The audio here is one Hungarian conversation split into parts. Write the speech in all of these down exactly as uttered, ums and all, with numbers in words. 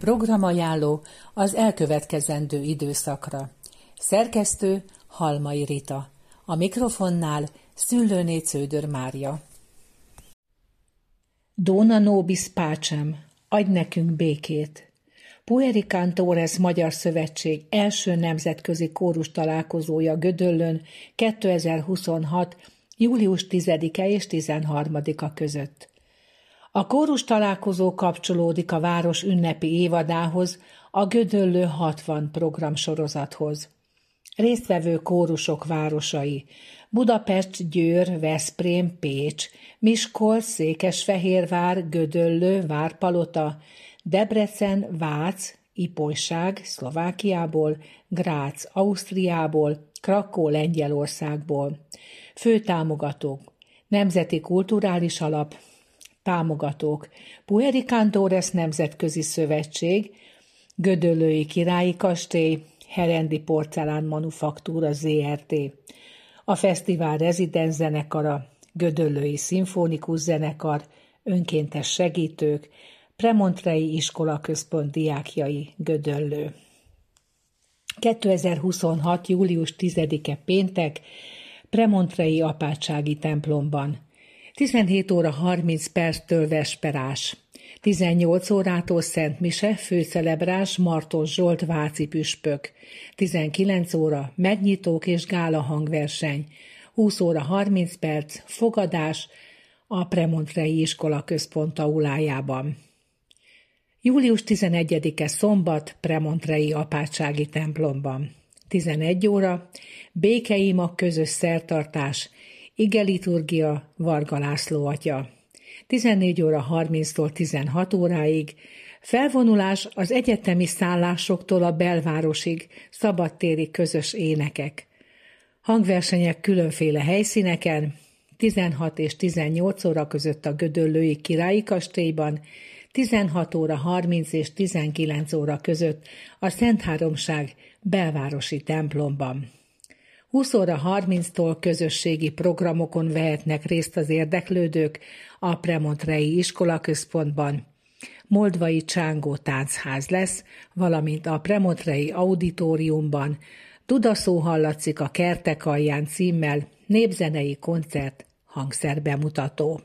Programajánló az elkövetkezendő időszakra. Szerkesztő Halmai Rita. A mikrofonnál Szüllőné Cződör Mária. Dona nobis pacem, adj nekünk békét! Pueri Cantores Magyar Szövetség első nemzetközi kórus találkozója Gödöllőn kétezer-huszonhat. július tizedike és tizenharmadika között. A kórus találkozó kapcsolódik a város ünnepi évadához, a Gödöllő hatvan programsorozathoz. Résztvevő kórusok városai: Budapest, Győr, Veszprém, Pécs, Miskolc, Székesfehérvár, Gödöllő, Várpalota, Debrecen, Vác, Ipolyság, Szlovákiából, Grác, Ausztriából, Krakó, Lengyelországból. Főtámogatók: Nemzeti Kulturális Alap. Támogatók: Pueri Cantores Nemzetközi Szövetség, Gödöllői Királyi Kastély, Herendi Porcelán Manufaktúra zé er té, a fesztivál rezidens zenekara, Gödöllői Szimfonikus Zenekar, önkéntes segítők, Premontrei Iskolaközpont diákjai, Gödöllő. kétezer-huszonhat. július tizedike péntek, Premontrei Apátsági templomban. tizenhét óra harminc perctől vesperás. tizennyolc órától Szent Mise, főcelebráns Martos Zsolt váci püspök. tizenkilenc óra megnyitók és gála hangverseny. húsz óra harminc perc fogadás a Premontrei Iskolaközpont aulájában. július tizenegyedike szombat, Premontrei Apátsági templomban. tizenegy óra békeima közös szertartás, igeliturgia Varga László atya. tizennégy óra harminctól tizenhat óráig felvonulás az egyetemi szállásoktól a belvárosig, szabadtéri közös énekek. Hangversenyek különféle helyszíneken, tizenhat és tizennyolc óra között a Gödöllői Királyi Kastélyban, tizenhat óra harminc és tizenkilenc óra között a Szentháromság belvárosi templomban. húsz óra harminctól közösségi programokon vehetnek részt az érdeklődők a Premontrei Iskolaközpontban. Moldvai Csángó táncház lesz, valamint a Premontrei Auditoriumban Dudaszó hallatszik a kertek alján címmel népzenei koncert, hangszerbemutató.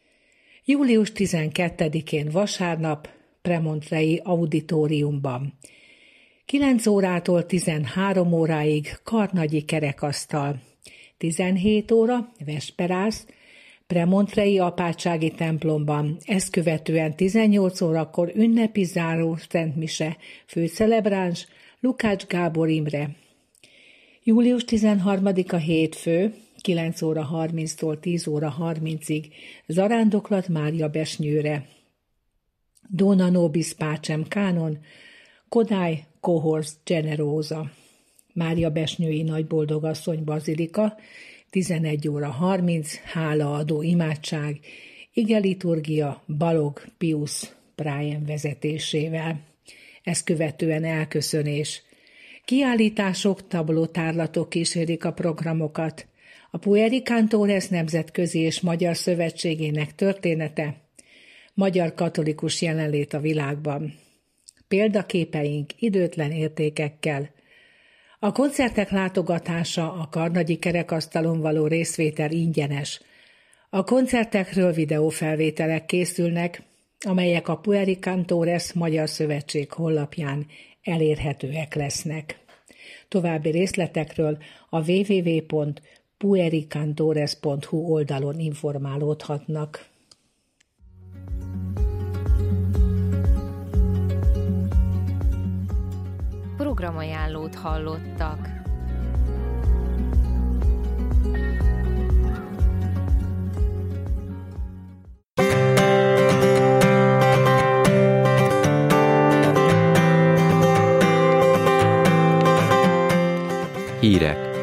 július tizenkettedikén vasárnap, Premontrei Auditoriumban. kilenc órától tizenhárom óráig karnagyi kerekasztal. tizenhét óra vesperász, Premontrei Apátsági templomban, ezt követően tizennyolc órakor ünnepi záró szentmise, főcelebráns Lukács Gábor Imre. július tizenharmadika hétfő, kilenc óra harminctól tíz óra harmincig zarándoklat Mária Besnyőre. Dona nobis pacem kánon, Kodály Cohors Generosa. Mária Besnyői Nagyboldogasszony bazilika, tizenegy óra harminc, hálaadó imádság, igeliturgia Balog Pius Brian vezetésével. Ezt követően elköszönés. Kiállítások, tablótárlatok kísérik a programokat. A Pueri Cantores Nemzetközi és Magyar Szövetségének története, magyar katolikus jelenlét a világban. Példaképeink időtlen értékekkel. A koncertek látogatása, a karnagyi kerekasztalon való részvétel ingyenes. A koncertekről videófelvételek készülnek, amelyek a Pueri Cantores Magyar Szövetség honlapján elérhetőek lesznek. További részletekről a double-u double-u double-u pont puericantores pont hu oldalon informálódhatnak. Programajánlót hallottak. Hírek.